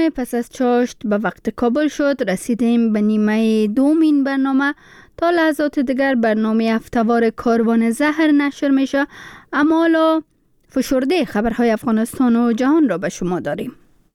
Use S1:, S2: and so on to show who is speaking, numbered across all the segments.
S1: پس از چاشت به وقت کابل شد. رسیدیم به نیمه دوم این برنامه. تا لحظات دیگر برنامه هفته‌وار کاروان زهر نشر میشه، اما حالا فشرده خبرهای افغانستان و جهان را به شما داریم.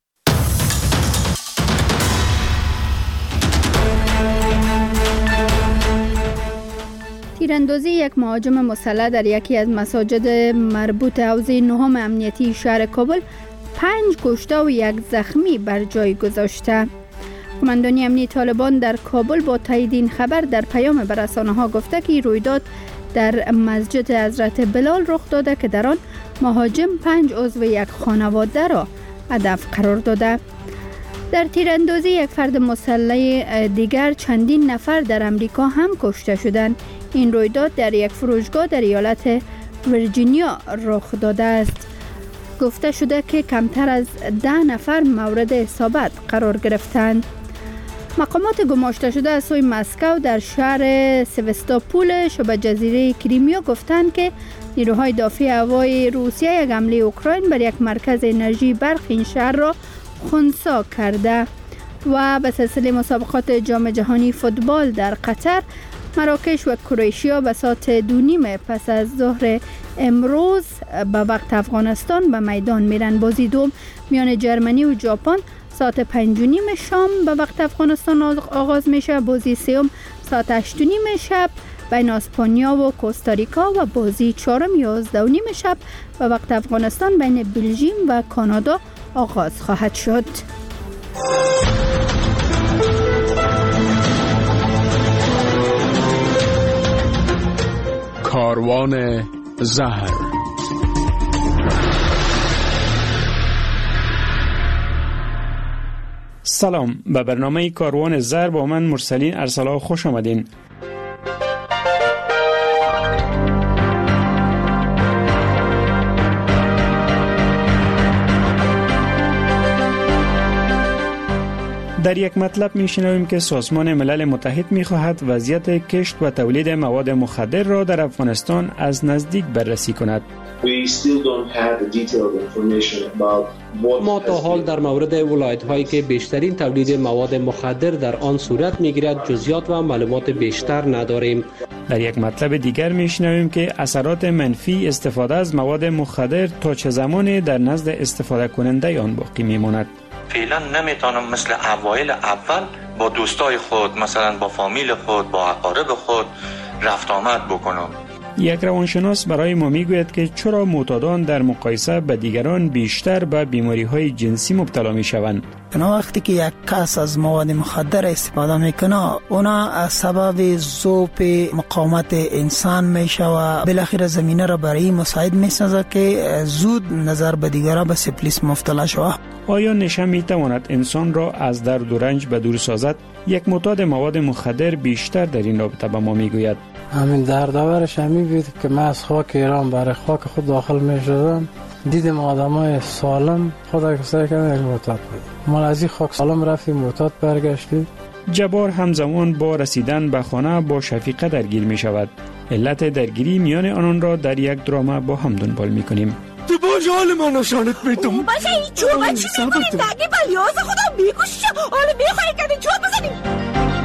S1: تیراندازی یک مهاجم مسلح در یکی از مساجد مربوط حوزه نهم امنیتی شهر کابل 5 کشته و 1 زخمی بر جای گذاشته. قماندانی امنیتی طالبان در کابل با تایید این خبر در پیام به رسانه‌ها گفته که رویداد در مسجد حضرت بلال رخ داده که در آن مهاجم 5 عضو یک خانواده را هدف قرار داده. در تیراندازی یک فرد مسلح دیگر چندین نفر در امریکا هم کشته شدند. این رویداد در یک فروشگاه در ایالت ویرجینیا رخ داده است. گفته شده که کمتر از 10 نفر مورد اصابت قرار گرفتند. مقامات گماشته شده از سوی مسکو در شهر سوستاپول شبه جزیره کریمیا گفتند که نیروهای دافع هوایی روسیه یک حمله اوکراین بر یک مرکز انرژی برق این شهر را خنثی کرده. و به سلسله مسابقات جام جهانی فوتبال در قطر، مراکش و کرواتیا به ساعت 2:30 پس از ظهر امروز به وقت افغانستان به میدان میرن. بازی دوم میان جرمنی و ژاپن ساعت 5:30 شام به وقت افغانستان آغاز میشه. بازی سوم ساعت 8:30 شب بین اسپانیا و کوستاریکا و بازی چهارم 11:30 شب به وقت افغانستان بین بلژیم و کانادا آغاز خواهد شد.
S2: کاروان زهر.
S3: سلام، به برنامه کاروان زهر با من مرسلین ارسلا خوش آمدین. در یک مطلب میشنویم که سازمان ملل متحد میخواهد وضعیت کشت و تولید مواد مخدر را در افغانستان از نزدیک بررسی کند.
S4: ما تا حال در مورد ولایت‌هایی که بیشترین تولید مواد مخدر در آن صورت می‌گیرد جزئیات و معلومات بیشتر نداریم.
S3: در یک مطلب دیگر میشنویم که اثرات منفی استفاده از مواد مخدر تا چه زمانی در نزد استفاده کننده آن باقی میماند.
S5: فعلا نمیتونم مثل اوایل اول با دوستای خود، مثلا با فامیل خود، با اقارب خود رفت آمد بکنم.
S3: یک روانشناس برای ما میگوید که چرا معتادان در مقایسه به دیگران بیشتر به بیماری‌های جنسی مبتلا میشوند.
S6: وقتی که یک کس از مواد مخدر استفاده میکنه، اونا از سبب ذوق مقاومت انسان میشه و بالاخره زمینه را برای مساعد میسازه که زود نظر به دیگران به سفلیس مبتلا شود.
S3: آیا نشه میتواند انسان را از درد و رنج به دور سازد؟ یک معتاد مواد مخدر بیشتر در این رابطه به ما میگوید.
S7: همین دردآورش همین بود که من از خاک ایران برای خاک خود داخل میشدم، دیدم آدمای سالم خدا کسایی که معتاد بود. ما از این خاک سالم رفتیم معتاد برگشتیم.
S3: جبار همزمان با رسیدن به خانه با شفیقه درگیر می شود. علت درگیری میان آنان را در یک درامه با هم دنبال می کنیم.
S2: تو باش حال ما نشانت میدم.
S8: باشه این چوبه چی میکنیم؟ دقیقی بلیاز خدا بیگوش شو. حالا میخوایی کنی چوب بزنیم.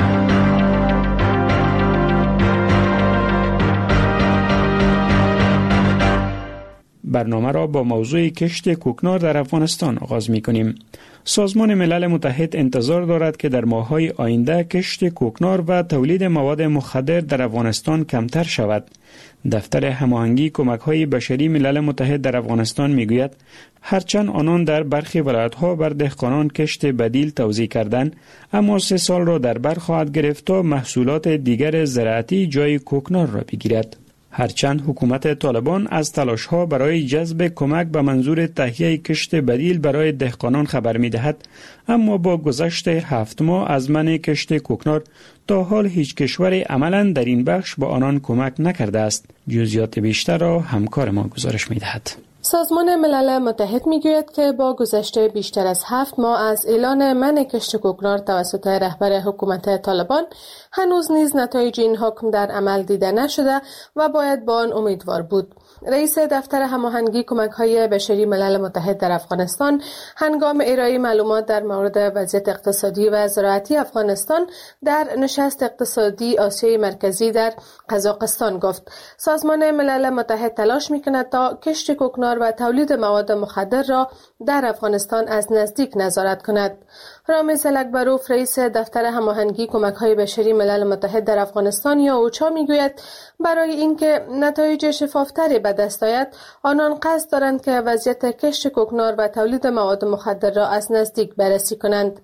S3: برنامه را با موضوع کشت کوکنار در افغانستان آغاز می کنیم. سازمان ملل متحد انتظار دارد که در ماه‌های آینده کشت کوکنار و تولید مواد مخدر در افغانستان کمتر شود. دفتر هماهنگی کمک‌های بشری ملل متحد در افغانستان می‌گوید هرچند آنان در برخی ولایت‌ها بر دهقانان کشت بدیل توزیع کردند، اما 3 سال را در بر خواهد گرفت تا محصولات دیگر زراعتی جای کوکنار را بگیرد. هرچند حکومت طالبان از تلاش‌ها برای جذب کمک به منظور تهیه کشت بدیل برای دهقانان خبر می‌دهد، اما با گذشت 7 ماه از منع کشت کوکنار تا حال هیچ کشوری عملاً در این بخش با آنان کمک نکرده است. جزئیات بیشتر را همکار ما گزارش می‌دهد.
S9: سازمان ملل متحد میگوید که با گذشته بیشتر از 7 ماه از اعلان منع کشت کوکنار توسط رهبر حکومت طالبان هنوز نیز نتایج این حکم در عمل دیده نشده و باید با آن امیدوار بود. رئیس دفتر هماهنگی کمک‌های بشری ملل متحد در افغانستان هنگام ارائه معلومات در مورد وضعیت اقتصادی و زراعتی افغانستان در نشست اقتصادی آسیای مرکزی در قزاقستان گفت سازمان ملل متحد تلاش می‌کند تا کشت کوکنار و تولید مواد مخدر را در افغانستان از نزدیک نظارت کند. رامز الکبروف رئیس دفتر هماهنگی کمک‌های بشری ملل متحد در افغانستان یا اوچا میگوید برای اینکه نتایج شفافتری به دست آید آنان قصد دارند که وضعیت کشت کوکنار و تولید مواد مخدر را از نزدیک بررسی کنند.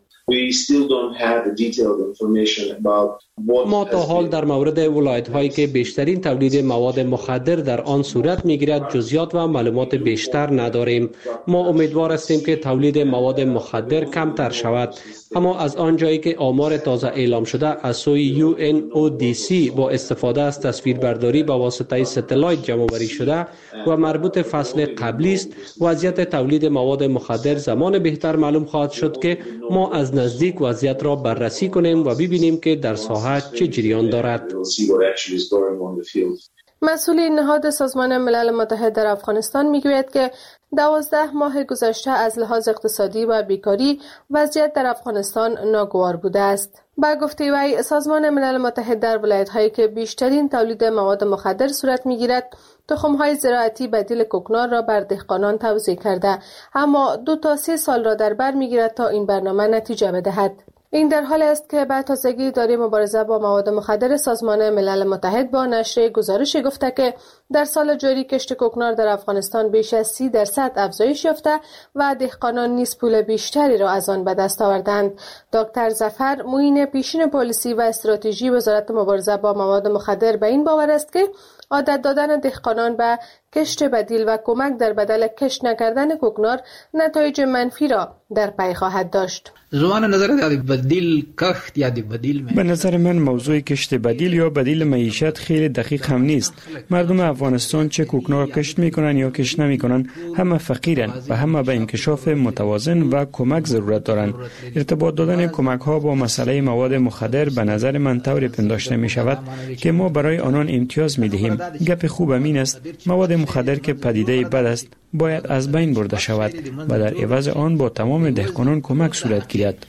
S4: ما تا حال در مورد ولایت‌هایی که بیشترین تولید مواد مخدر در آن صورت می‌گیرد جزئیات و معلومات بیشتر نداریم. ما امیدوار هستیم که تولید مواد مخدر کمتر شود، اما از آنجایی که آمار تازه اعلام شده از سوی UNODC با استفاده از تصویربرداری با واسطه ستلایت جمع‌آوری شده و مربوط فصل قبلی است، وضعیت تولید مواد مخدر زمان بهتر معلوم خواهد شد که ما از نزدیک وضعیت را بررسی کنیم و ببینیم که در ساحه چه جریان دارد.
S9: مسئول نهاد سازمان ملل متحد در افغانستان میگوید که 12 ماه گذشته از لحاظ اقتصادی و بیکاری وضعیت در افغانستان ناگوار بوده است. با گفته وی سازمان ملل متحد در ولایت‌هایی که بیشترین تولید مواد مخدر صورت می‌گیرد تخم‌های زراعتی بدیل کوکنار را بر دهقانان توزیع کرده، اما 2 تا 3 سال را در بر می‌گیرد تا این برنامه نتیجه بدهد. این در حالی است که به تازگی اداره مبارزه با مواد مخدر سازمان ملل متحد با نشر گزارشی گفته که در سال جاری کشت کوکنار در افغانستان بیش از 30% افزایش یافته و دهقانان نیز پول بیشتری را از آن به دست آوردند. دکتر ظفر معین پیشین پالیسی و استراتژی وزارت مبارزه با مواد مخدر به این باور است که عادت دادن دهقانان به کشت بدیل و کمک در بدل کشت نکردن کوکنار نتایج منفی را در پی خواهد داشت.
S3: به نظر من موضوع کشت بدیل یا بدیل معیشت خیلی دقیق هم نیست. مردم افغانستان چه کوکنار کشت میکنن یا کشت نمیکنن همه فقیرن و همه به انکشاف متوازن و کمک ضرورت دارند. ارتباط دادن کمک ها با مسئله مواد مخدر به نظر من طوری پنداشته می شود که ما برای آنان امتیاز می دهیم. گپ خوب این است مواد مخدر که پدیده بد است باید از بین برده شود و در عوض آن با تمام دهقانان کمک صورت گیرد.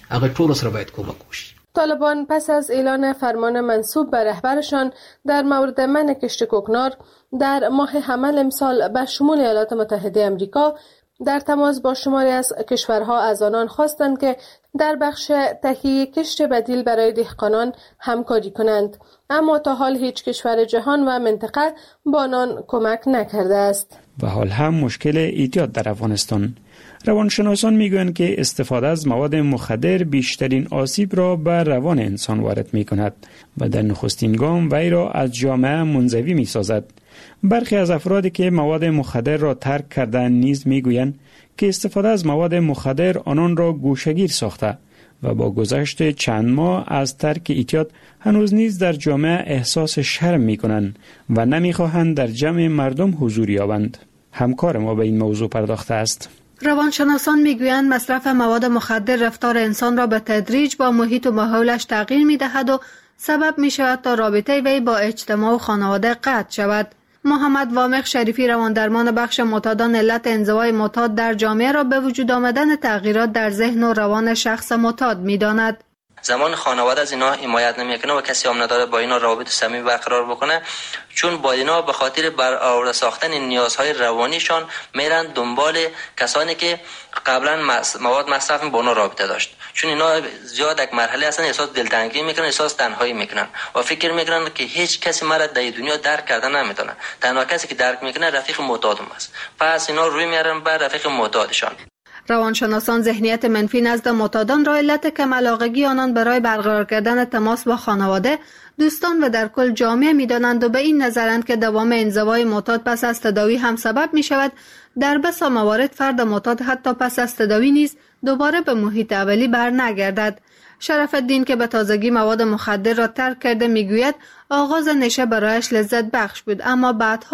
S9: طالبان پس از اعلان فرمان منسوب به رهبرشان در مورد منع کشت کوکنار در ماه حمل امسال به شمول ایالات متحده آمریکا در تماس با شماری از کشورها از آنان خواستند که در بخش تهیه کشت بدیل برای دهقانان همکاری کنند، اما تا حال هیچ کشور جهان و منطقه با آنان کمک نکرده است.
S3: و حال هم مشکل اعتیاد در افغانستان. روانشناسان میگویند که استفاده از مواد مخدر بیشترین آسیب را بر روان انسان وارد می کند و در نخستین گام وی را از جامعه منزوی می سازد. برخی از افرادی که مواد مخدر را ترک کردند نیز میگویند که استفاده از مواد مخدر آنان را گوشه‌گیر ساخته و با گذشت چند ماه از ترک اعتیاد هنوز نیز در جامعه احساس شرم می کنند و نمی خواهند در جمع مردم حضور یابند. همکار ما به این موضوع پرداخته است.
S1: روانشناسان میگویند مصرف مواد مخدر رفتار انسان را به تدریج با محیط و ماحولش تغییر می دهد و سبب می شود تا رابطه وی با اجتماع و خانواده قطع شود. محمد وامق شریفی رواندرمان بخش معتادان علت انزوای معتاد در جامعه را به وجود آمدن تغییرات در ذهن و روان شخص معتاد می‌داند.
S10: زمان خانواده از اینا حمایت نمیکنه و کسی هم نداره با اینا روابط صمیمی برقرار بکنه، چون با اینا به خاطر برآورده ساختن نیازهای روانیشان میرن دنبال کسانی که قبلا مواد مصرف با اونا رابطه داشت، چون اینا زیاد یک مرحله اصلا احساس دلتنگی میکنن، احساس تنهایی میکنن و فکر میکنن که هیچ کسی مرا در دنیا درک کردن نمیتونه. تنها کسی که درک میکنه رفیق معتادم است، پس اینا روی میارن بر رفیق معتادشان.
S1: روانشناسان ذهنیت منفی نزد معتادان را علت کم علاقگی آنان برای برقرار کردن تماس با خانواده، دوستان و در کل جامعه می‌دانند و به این نظرند که دوام انزوای معتاد پس از تداوی هم سبب می‌شود در بسا موارد فرد معتاد حتی پس از تداوی نیز دوباره به محیط اولی برنگردد. شرف الدین که به تازگی مواد مخدر را ترک کرده میگوید آغاز نشه برایش لذت بخش بود، اما بعدها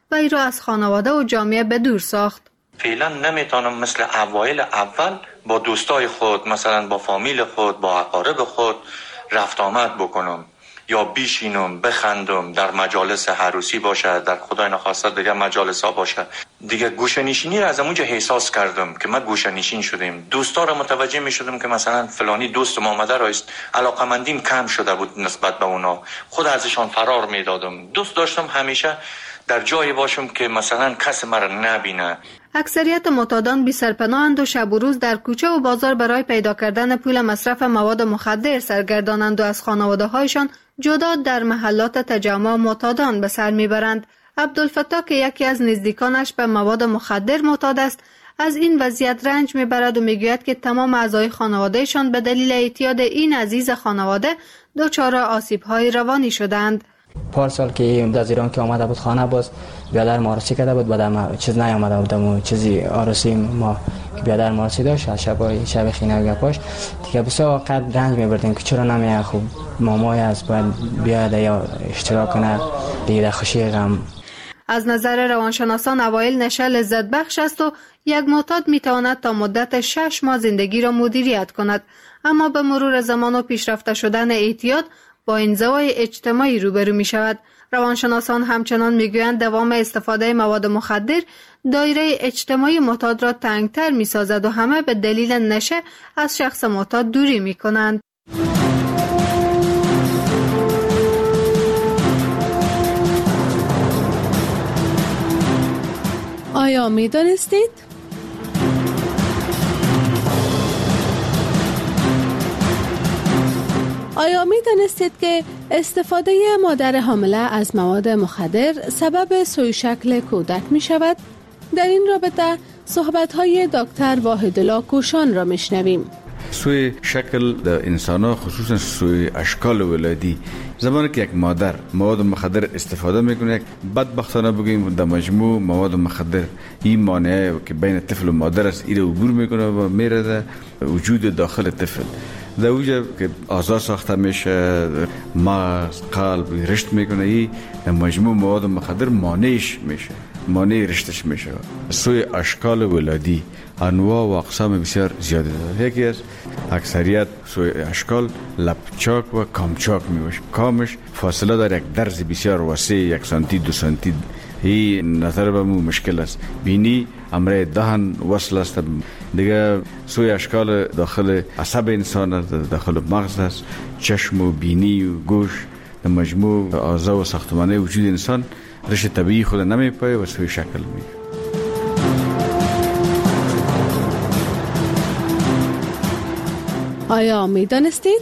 S9: و ای را از خانواده و جامعه به دور ساخت.
S5: فعلا نمیتونم مثل اوایل اول با دوستای خود، مثلا با فامیل خود، با اقارب خود رفت آمد بکنم یا بیشینم بخندم، در مجالس عروسی باشه، در خدای نخواسته دیگه مجالس ها باشه. دیگه گوشه‌نشینی را از اونجا احساس کردم که ما گوشه‌نشین شدیم. دوستا را متوجه می شدم که مثلا فلانی دوست ما آمده است، علاقمندیم کم شده بود نسبت به اونا، خود ازشان فرار می دادم. دوست داشتم همیشه در جایی باشم که مثلا کس مرا نبینه.
S9: اکثریت معتادان بی سرپناهند و شب و روز در کوچه و بازار برای پیدا کردن پول مصرف مواد مخدر سرگردانند و از خانواده هایشان جدا در محلات تجمع معتادان به سر میبرند. عبدالفتاح که یکی از نزدیکانش به مواد مخدر معتاد است، از این وضعیت رنج میبرد و میگوید که تمام اعضای خانوادهشان به دلیل اعتیاد این عزیز خانواده دچار آسیب‌های روانی شدند.
S11: پارسال که از ایران که آمده بود خانه، باز بیادر مارسی کرده بود، بعد چیز نیامده بودم و چیزی آرسی ما که بیادر مارسی داشت از شب خینه و گپاش دیگه بسیار وقت رنج میبردیم که چرا نمیه خوب مامای از باید بیاد یا اشتراک کنه دیگه خوشی غم.
S9: از نظر روانشناسان اوایل نشه لذت بخش است و یک معتاد میتواند تا مدت 6 ماه زندگی را مدیریت کند، اما به مرور زمان و پیشرفته شدن اعتیاد با انزوای اجتماعی روبرو می شود. روانشناسان همچنان می گویند دوام استفاده مواد مخدر دایره اجتماعی معتاد را تنگتر می سازد و همه به دلیل نشه از شخص معتاد دوری می کنند.
S12: آیا می دانستید؟ آیا می دانستید که استفاده مادر حامله از مواد مخدر سبب سوء شکل کودک می شود؟ در این رابطه صحبت‌های دکتر واحدالله کوشان را میشنویم.
S13: سوء شکل در انسان‌ها، خصوصا سوء اشکال ولادی، زمانی که یک مادر مواد مخدر استفاده میکنه، بدبختانه بگیم در مجموع مواد مخدر این مانعه که بین طفل و مادر است، این عبور میکنه و میره در وجود داخل طفل. در اوجه که اعضا ساخته میشه، مغز، قلب رشد میکنه، این مجموع مواد مخدر مانعش میشه، مانع رشدش میشه. سوء اشکال ولادی انواع و اقسام بسیار زیاده داره. یکی از اکثریت سوء اشکال لپچاک و کامچاک میشه. کامش فاصله داره، یک درز بسیار وسیع، 1 سانتی 2 سانتی. این نظر به مو مشکل است. بینی امره دهن وصل است. دیگه سوء اشکال داخل عصب انسان است، داخل مغز است، چشم و بینی و گوش، مجموع اعضا و ساختمانه وجود انسان رشد طبیعی خود نمیپایه و سوء شکل میشه.
S12: آیا می دانستید؟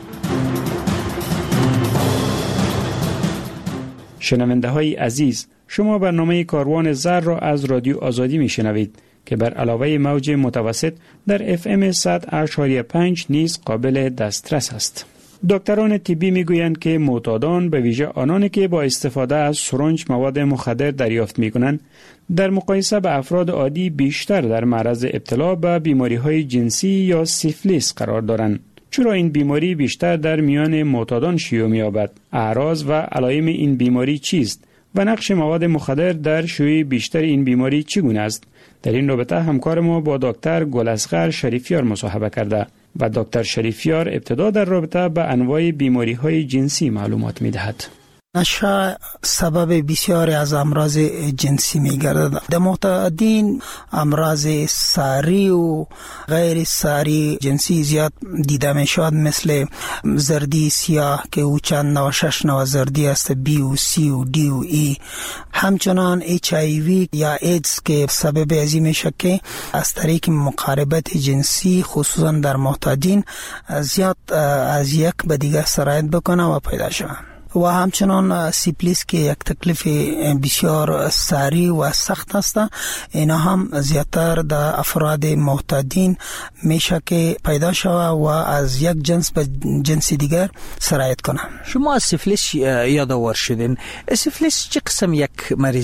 S3: شنونده های عزیز، شما برنامه کاروان زر را از رادیو آزادی می شنوید که بر علاوه موج متوسط در FM 100.5 نیز قابل دسترس است. دکتران طبی می گویند که معتادان، به ویژه آنانی که با استفاده از سرنج مواد مخدر دریافت می کنند، در مقایسه به افراد عادی بیشتر در معرض ابتلا به بیماری های جنسی یا سیفلیس قرار دارند. چرا این بیماری بیشتر در میان معتادان شیوع می یابد؟ اعراض و علائم این بیماری چیست؟ و نقش مواد مخدر در شیوع بیشتر این بیماری چگونه است؟ در این رابطه همکار ما با دکتر گلاصغر شریفیار مصاحبه کرده و دکتر شریفیار ابتدا در رابطه با انواع بیماری های جنسی معلومات می دهد.
S6: نشه سبب بسیاری از امراض جنسی می گردد. در معتادین امراض ساری و غیر ساری جنسی زیاد دیده می شود، مثل زردی سیاه که او چند 96 نوع زردی است، بی و سی و دی و ای. همچنان HIV یا ایدز که سبب ازی می شود که از طریق مقاربت جنسی خصوصا در معتادین زیاد از یک به دیگر سرایت بکنه و پیدا شود. و همچنان سیفلیس که یک تکلیف بسیار سریع و سخت است، اینا هم زیادتر در افراد معتادین میشه که پیدا شود و از یک جنس به جنس دیگر سرایت کنه.
S14: شما از سیفلیس یادآور شدین. سیفلیس چه قسم یک مریضی است؟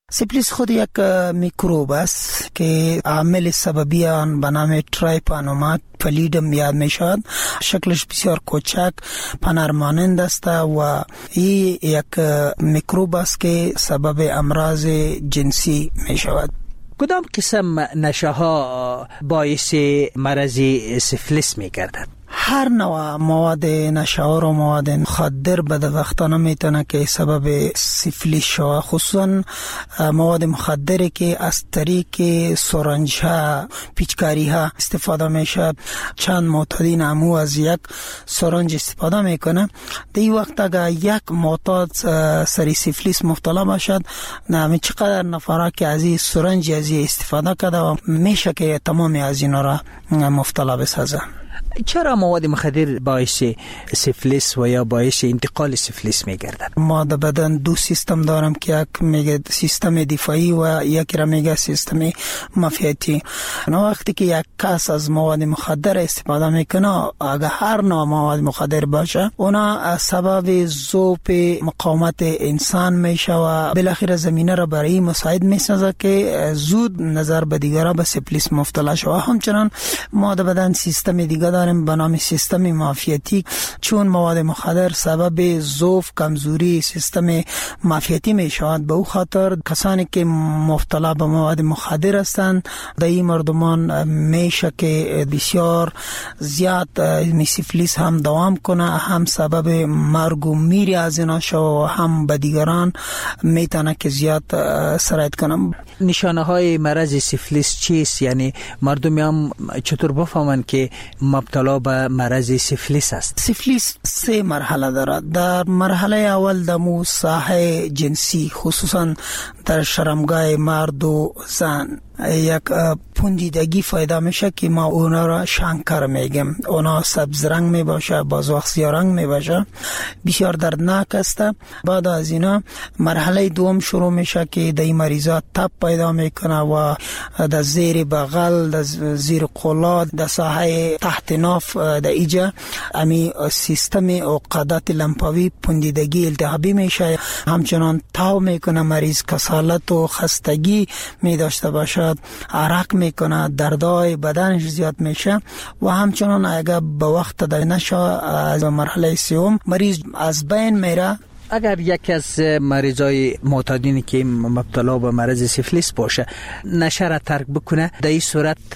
S6: سیفلیس خود یک میکروب است که عامل سببی آن به نام ترایپانوما پلیدم یاد می شود. شکلش بسیار کوچک پنرمانند است و این یک میکروب است که سبب امراض جنسی می شود.
S14: کدام قسم نشه ها باعث مرض سیفلیس می گردد؟
S6: هر نوع مواد نشاور و مواد مخدر بدبختانه میتونه که سبب سیفلیس شود، خصوصا مواد مخدری که از طریق سرنج ها پیچکاری ها استفاده میشه. چند معتادین امو از یک سرنج استفاده میکنه. در این وقت اگر یک معتاد سری سیفلیس مبتلا باشد، نمی چقدر نفره که از این سرنج از این استفاده کرده و میشه که تمام از اینا را مبتلا بسازه.
S14: چرا مواد مخدر باعث سیفلیس و یا باعث انتقال سیفلیس میگردد؟
S6: ما در بدن دو سیستم دارم که یک میگه سیستم دفاعی و یک را میگه سیستم معافیتی. وقتی که یک کس از مواد مخدر استفاده میکنه، اگر هر نوع مواد مخدر باشه، اونا سبب ذوب مقاومت انسان میشه و بالاخره زمینه را برای مساعد میسازه که زود نظر به دیگران به سیفلیس مبتلا شود. همچنان ما در بدن سیستم دیگه داریم به نام سیستم معافیتی. چون مواد مخدر سبب ضعف کمزوری سیستم معافیتی می شود، به او خاطر کسانی که مبتلا به مواد مخدر هستند در این مردمان میشه که بسیار زیاد سیفلیس هم دوام کنه، هم سبب مرگ و میری از اینا شود و هم به دیگران میتونه که زیاد سرایت کنه.
S14: نشانه های مرض سیفلیس چیست؟ یعنی مردم هم چطور بفهمن که مبتلا به مرض سیفلیس است؟
S6: سیفلیس 3 مرحله دارد. در مرحله اول دمو ساحه جنسی، خصوصا در شرمگاه مرد و زن، یک پوندیدگی پیدا میشه که ما اونا را شنکر میگیم. اونا سبز رنگ می باشه، باز وقت سیاه رنگ می باشه، بسیار دردناک است. بعد از اینا مرحله دوم شروع میشه که در این مریضا تب پیدا میکنه و در زیر بغل، در زیر قلات، در ساحه تحت ناف، در ایجا امی سیستم عقدات لمفاوی پوندیدگی التهابی میشه. همچنان تاو میکنه مریض، کسالت و خستگی می داشته باشه، عرق میکنه، دردای بدنش زیاد میشه و همچنان اگر به وقت در نشه از مرحله سوم مریض از بین میره.
S14: اگر یک از مریضای معتادینی که مبتلا به مرض سیفلیس باشه نشه را ترک بکنه، در این صورت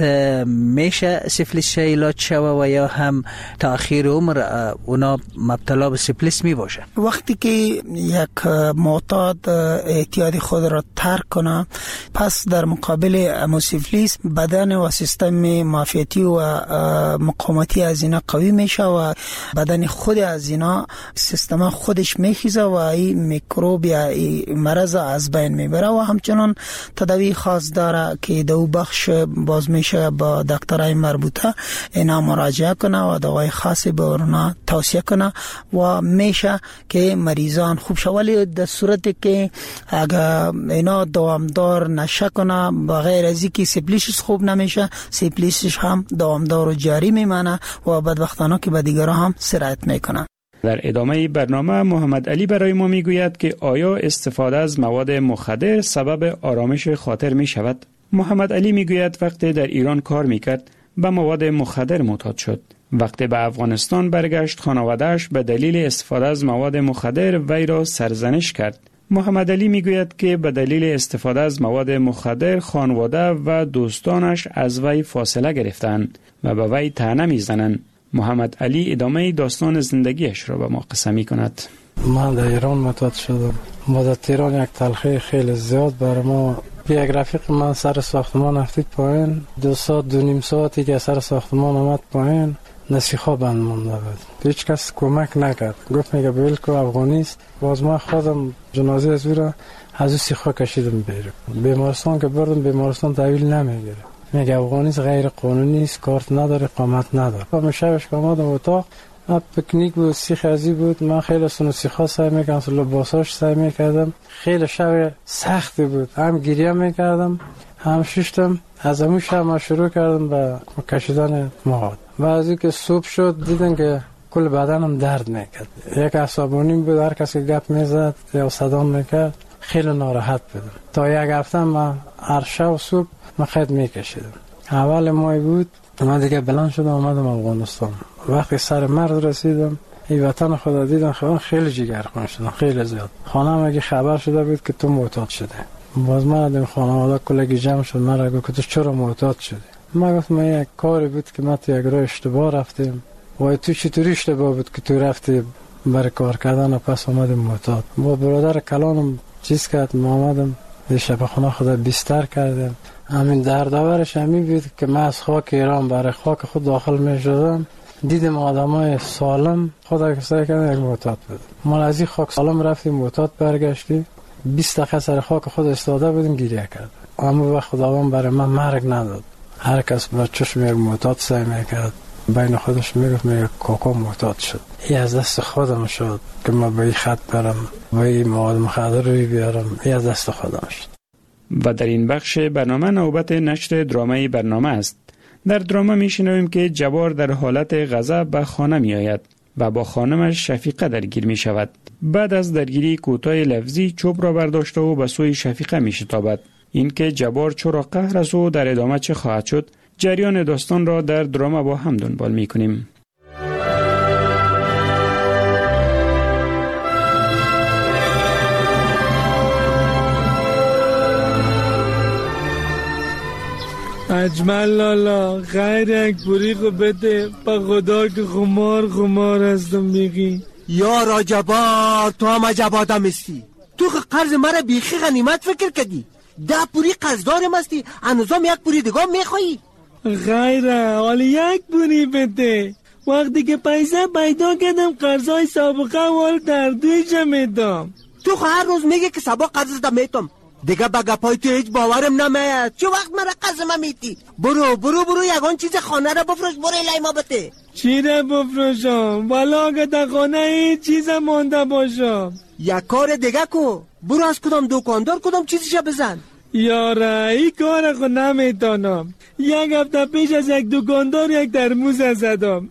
S14: میشه سیفلیس علاج شوه و یا هم تأخیر عمر اونا مبتلا به سیفلیس می باشه؟
S6: وقتی که یک معتاد اعتیاد خود را ترک کنه، پس در مقابل سیفلیس بدن و سیستم معافیتی و مقاومتی از اینا قوی میشه و بدن خود از اینا سیستم خودش میخیزه و این میکروب یا این مرض از بین میبره. و همچنان تداوی خاص داره که دو بخش باز میشه با دکترای مربوطه اینا مراجعه کنه و دوای خاصی به اونا توصیه کنه و میشه که مریضان خوب شود. ولی در صورتی که اگر اینا دوامدار نشه کنه، بغیر از اینکه سیفلیسش خوب نمیشه، سیفلیسش هم دوامدار و جاری میمانه و بدبختانه که به دیگران هم سرایت میکنه.
S3: در ادامه برنامه محمد علی برای ما میگوید که آیا استفاده از مواد مخدر سبب آرامش خاطر می شود؟ محمد علی میگوید وقتی در ایران کار میکرد به مواد مخدر معتاد شد. وقتی به افغانستان برگشت، خانواده‌اش به دلیل استفاده از مواد مخدر وی را سرزنش کرد. محمد علی میگوید که به دلیل استفاده از مواد مخدر خانواده و دوستانش از وی فاصله گرفتند و به وی طعنه میزنند. محمد علی ادامه داستان زندگیش را به ما قصه می کند.
S7: من در ایران معتاد شدم. ما در تهران یک تلخی خیلی زیاد برای ما. یک رفیق من سر ساختمان افتید پایین، 2 ساعت 2.5 ساعتی که سر ساختمان آمد پایین، نسیخا بند مونده بود. هیچ کس کمک نکرد. گفت میگه بیل که افغانی است. باز من خودم جنازه از او را از او سیخا کشیدم بیرون. بیمارستان که بردم، بیمارستان تحویل نمیگیره. میگه افغانیست غیر قانونی است، کارت نداره، اقامت نداره. من شبش که آمدم اتاق، پکنیک بود، سیخ ازی بود. من خیلی سونو سیخا سعی میکردم، لباساش سعی میکردم. خیلی شب سختی بود، هم گریه میکردم هم ششتم. از همون شب ما شروع کردم به کشیدن مواد. بعضی که صبح شد دیدن که کل بدنم درد میکرد. یک عصبانی بود، هر کسی گپ میزد یا صدا میکرد خیلی ناراحت بودم. تا یک هفته من هر شب صبح من خط میکشیدم. اول ماه بود من دیگه بلند شدم اومدم افغانستان. وقتی سر مرز رسیدم این وطن خدا دیدم خیلی جگرخون شدم، خیلی زیاد. خانم اگه خبر شده بود که تو معتاد شده، باز من دیدم خانواده کلگی جمع شد، من را گفت تو چرا معتاد شدی؟ من گفتم من یک کاری بود که من تو یک راه اشتباه رفتیم. و تو چطوری اشتباه بود که تو رفتی برای کار کردن و پس آمدیم معتاد؟ با برادر کلانم چیز کرد، ما آمدم شب خانه خدا بستر کردیم. همین دردآورش همین بود که من از خاک ایران برای خاک خود داخل می شدم، دیدم آدمای سالم خدا کسایی کردن یک معتاد بود. ما از این خاک سالم رفتیم معتاد برگشتیم، 20 دقیقه سر خاک خود استاده بودیم گریه کرد. اما وقت خداوند برای من مرگ نداد. هر کس با چشم یک معتاد سعی میکرد بین خودش میگفت میگه کاکا معتاد شد. این از دست خودم شد که من به این خط برم و این مواد مخدر روی بیارم، این از دست خودم شد.
S3: و در این بخش برنامه نوبت نشر درامه برنامه است. در درامه میشنویم که جبار در حالت غضب به خانه می آید و با خانمش شفیقه درگیر می شود. بعد از درگیری کوتاه لفظی چوب را برداشته و به سوی شفیقه می شتابد. اینکه جبار چرا قهر است و در ادامه چه خواهد شد، جریان داستان را در درامه با هم دنبال می کنیم.
S15: اجمل لالا خیر یک پوری خو بده با خدا که خمار هستم میگی.
S16: یا جبار تو هم عجب آدم استی. تو قرض مرا بیخی غنیمت فکر کردی. 10 پوری قرضدارم هستی، هنوزم یک پوری دیگه میخوایی؟
S15: خیره حالا یک پوری بده. وقتی که پیسه پیدا کردم قرضای سابقه وال تردویش میدم.
S16: تو هر روز میگه که سبا قرض دم میتم، دیگه با گپای تو هیچ باورم نمیاد. چه وقت مرا قرض میتی؟ برو یگان چیز خانه را بفروش، برو الهی ما بده.
S15: چی را بفروشم؟ والا اگه در خانه هیچ چیز مانده باشم.
S16: یک کار دیگه کو، برو از کدام دکاندار کدام چیزش بزن.
S15: یاره این کار خود نمیتانم. یک هفته پیش از یک دکاندار یک ترموز زدم.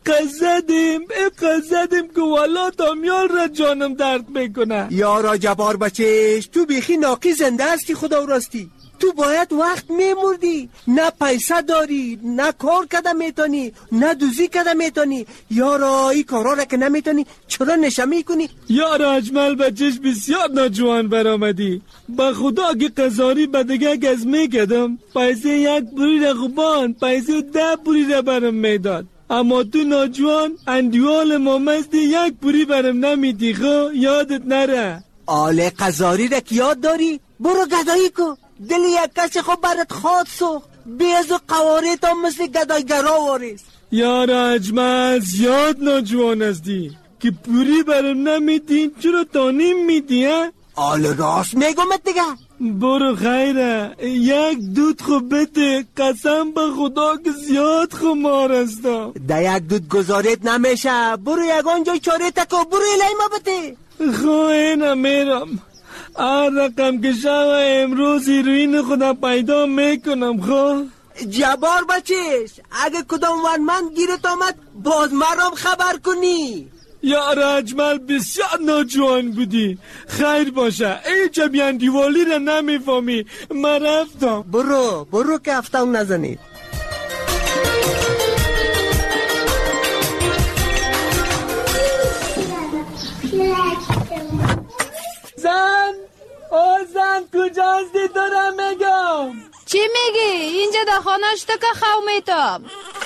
S15: اقصدیم که والا تامیال را جانم درد میکنه.
S16: یارا جبار بچهش تو بیخی ناقی زنده هستی خدا راستی. تو باید وقت میمردی، نه پیسه داری، نه کار کده میتونی، نه دوزی کده میتونی. یارا این کارا را که نمیتونی چرا نشه میکنی؟
S15: یارا اجمل بچهش بسیار ناجوان برآمدی. با خدا که قزاری به دیگه گز میکدم پیسه 1 پوری را خوبان پیسه 10 پوری را برم میداد. اما تو ناجوان اندیوال مامستی 1 پوری برم نمیدی. خو یادت نره.
S16: آله قزاری را که یاد داری؟ برو گدایی کو. دل یک کسی خود برات خواد سوخت، بیز و قوارت هم مثل گدایگرا وارست.
S15: یارا اجمل زیاد ناجوان هستی که پوری برم نمیدین، چرا تانیم میدی ها؟
S16: آل راست میگمت دیگه.
S15: برو خیره یک دود خوب بده، قسم به خدا که زیاد خمار هستم.
S16: ده یک دود گذارت نمیشه، برو یگان جای چاره تکو، برو الهی ما بده.
S15: خواهی میرم، هر رقم که شو امروز هیروین خدا پیدا میکنم. خب
S16: جبار بچهش اگه کدام ون من گیرت آمد باز مرام خبر کنی.
S15: یار اجمل بسیار ناجوان بودی. خیر باشه ای جبیان دیوالی را نمیفهمی. من رفتم.
S16: برو که هفتم نزنید.
S15: زن کجا هستی دارم میگم.
S17: چی میگی؟ اینجا در خانهش تو که خو میتم.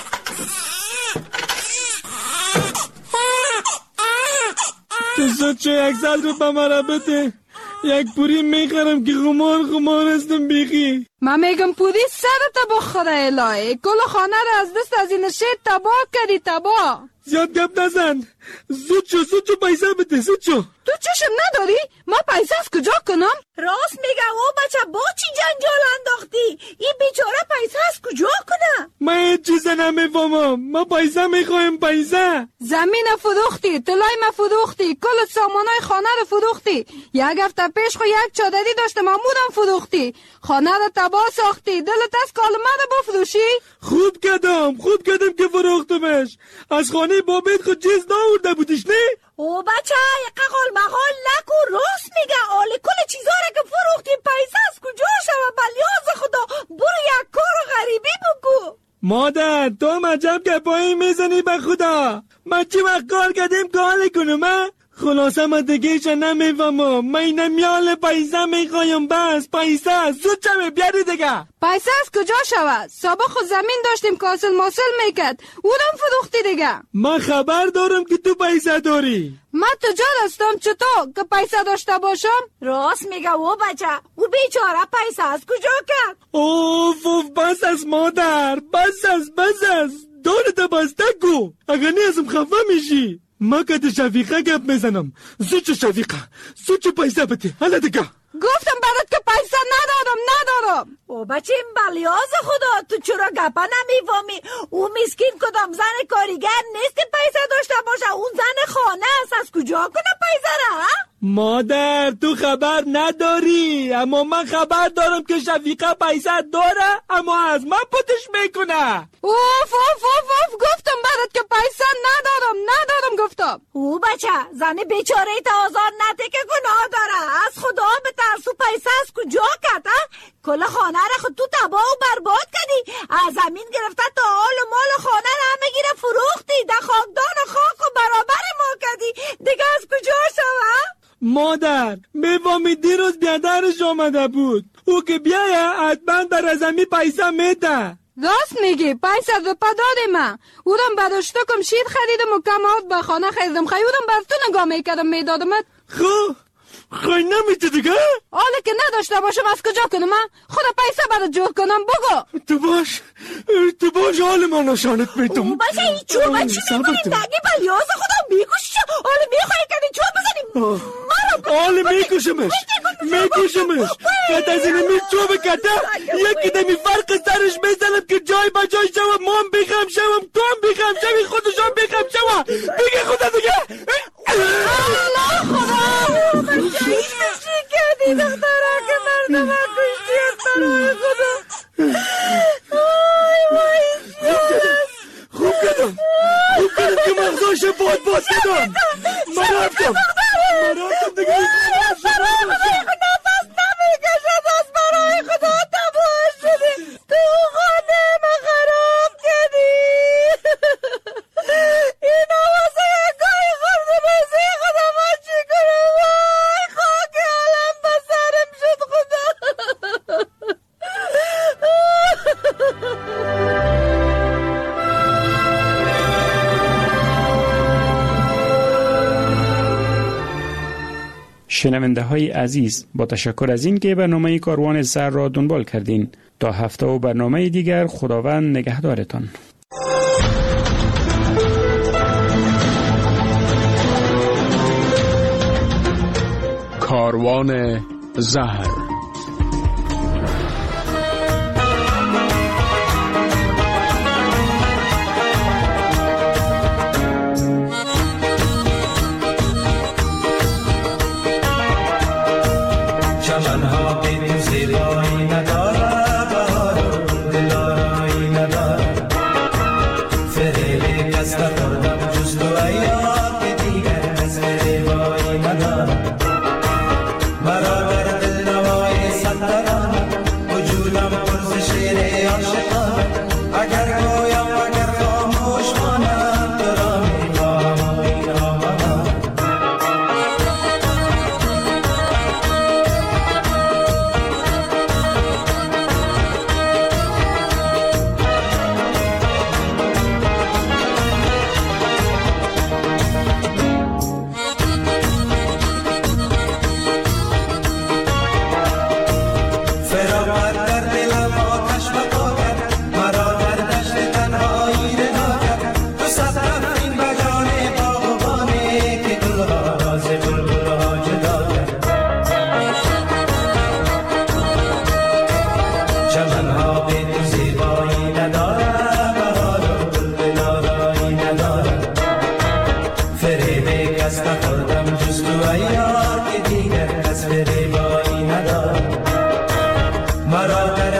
S15: تو زد چه 100 رو به مرا بده، 1 پوری میخرم که خمار هستم بیخی.
S17: من میگم پوری سرت بخوره الهی. کل خانه را از دست از این شیر تباه کردی. تباه.
S15: زیاد گپ نزن. زود شو پیسه بده زود شو.
S17: تو چشم نداری؟ ما پیسه از کجا کنم؟
S8: راست میگه او بچه با چی جنجال انداختی؟ این بیچاره پیسه از کجا کنه؟
S15: من هیچ چیز نمیفهمم. ما پیسه میخوایم پیسه.
S17: زمین فروختی، طلای ما فروختی، کل سامانای خانه رو فروختی. یک هفته پیش خو یک چادری داشتم عمودم فروختی. خانه رو تباه ساختی. دلت از کال من بفروشی؟
S15: خوب کردم که فروختمش. از خانه بابت خود چیز ناورده بودیش نه؟
S8: او بچه ققل مقال نکو، راست میگه. آلی کل چیزا رو که فروختی پیسه از کجا شوه؟ بلیاز خدا برو یک کار غریبی بگو.
S15: مادر تو مجب که پایی میزنی به خدا. من چی وقت کار کردیم کار کنم؟ خلاصه من دیگه چه نمیفهمم. من نمیال پیسه میخوایم. بس پیسه زود چمه بیاری دیگه.
S17: پیسه از کجا شود؟ سابق خود زمین داشتیم کاسل ماسل میکرد، اونم فروختی دیگه.
S15: من خبر دارم که تو پیسه داری.
S17: من تجار هستم چطور که پیسه داشته باشم؟
S8: راست میگه او بچه. او بیچاره پیسه از کجا کرد؟
S15: اوف بس از مادر. بس از دارت بسته گو. اگر نیازم خفه میشی. ما که ده شفیقه گپ میزنم. زود شفیقه زود پیسه بده. حالا دیگه
S17: گفتم برات که پیسه ندارم.
S8: او بچه این بلیاز خدا تو چرا گپه نمیفهمی؟ او مسکین کدام زن کاریگر نیست که پیسه داشته باشه. اون زن خانه است. از کجا کنه پیسه را؟
S15: مادر تو خبر نداری، اما من خبر دارم که شفیقه پیسه داره اما از من پوتش میکنه.
S17: اوف گفتم برات که پیسه ندارم گفتم.
S8: او بچه زن بیچاره تا آزار نده که گناه داره. از خدا به ترسو پیسه از کجا کرد؟ کل خانه را خود تو تباه و برباد کردی. از زمین گرفته تا آل و مال خانه را همه گیره فروختی. ده خاکدان و خاک و برابر ما کردی. دیگه از کجا شوه؟
S15: مادر میفهمی دیروز بیادرش آمده بود. او که بیایه حتما در زمین پیسه میده.
S17: راست میگی. پیسه رو پداد من. اونم بداشتکم شیر خریدم و کمات به خانه خریدم. خیودم بر تو نگاه میکردم میدادمت.
S15: خواهی نمیده دیگه؟
S17: حالا که نداشته باشم از کجا کنم؟ خدا پیسه برای جور کنم بگو.
S15: تو باش حال من نشانت میدم.
S8: او باشه این چوبه چی میکنیم دگی بلیاز خدا میکشش. حالا میخواهی کنی چوب بزنیم.
S15: حالا میکشمش. قد از اینمی چوب کده یکی دمی فرق سرش میزنم که جای با جای شوم. من بخم شوم تو هم بخم شوی خودشان بخم شوم. بگه خدا دیگه.
S8: الله خدا بچه این چی کردی دختره که مردم کشتی از برای خدا.
S15: خوب کردم که مغزاش باد کردم. من رفتم دیگه.
S8: نفس نمیکشد از برای خدا تباه شدی. تو خانه ما خراب کردی. اینا واسه گاهی خورده بازی خدا ما چی کنم؟ وای خاک عالم بسرم شد خدا.
S3: شنونده های عزیز، با تشکر از این که برنامه کاروان سر را دنبال کردین. تا هفته و برنامه دیگر خداوند نگهدارتان.
S2: کاروان زهر.
S18: ندار مرا در